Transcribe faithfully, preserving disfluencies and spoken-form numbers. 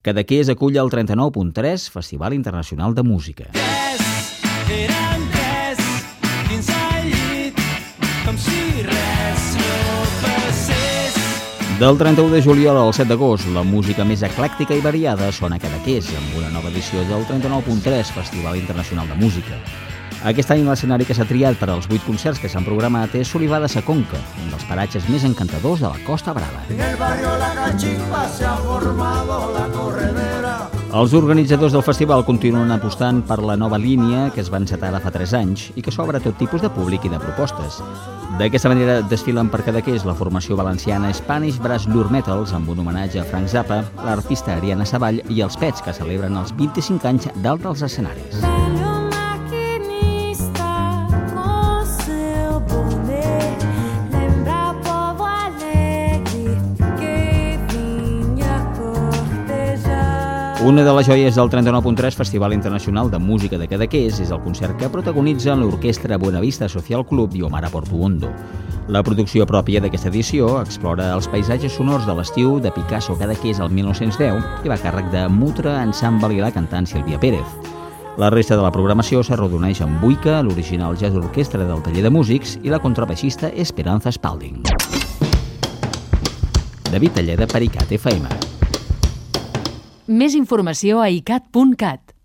Cadaqués acull el trenta-nou punt tres Festival Internacional de Música. Tres, eren tres, dins el llit, com si res no passés. Del trenta-u de juliol al set d'agost, la música més eclèctica i variada sona a Cadaqués, amb una nova edició del trenta-nou punt tres Festival Internacional de Música. Aquest any l'escenari que s'ha triat per als vuit concerts que s'han programat és Solivà de Saconca, un dels paratges més encantadors de la Costa Brava. En el barrio La Cachimba se ha formado la corredera. Els organitzadors del festival continuen apostant per la nova línia que es va encetar ara fa tres anys i que s'obre a tot tipus de públic i de propostes. D'aquesta manera desfilen per Cadaqués la formació valenciana Spanish Brass Lure Metals amb un homenatge a Frank Zappa, l'artista Ariana Savall i els Pets, que celebren els vint-i-cinc anys dalt dels escenaris. Una de les joies del trenta-nou punt tres Festival Internacional de Música de Cadaqués és el concert que protagonitzen l'orquestra Buenavista Social Club i Omar Portuondo. La producció pròpia d'aquesta edició explora els paisatges sonors de l'estiu de Picasso a Cadaqués el mil nou-cents deu i va a càrrec de Mutra Ensemble i la cantant Sílvia Pérez. La resta de la programació s'arrodoneix amb Buica, l'original jazz orquestra del taller de músics i la contrabaixista Esperanza Spalding. David Talleda per ICAT F M. Més informació a icat punt cat.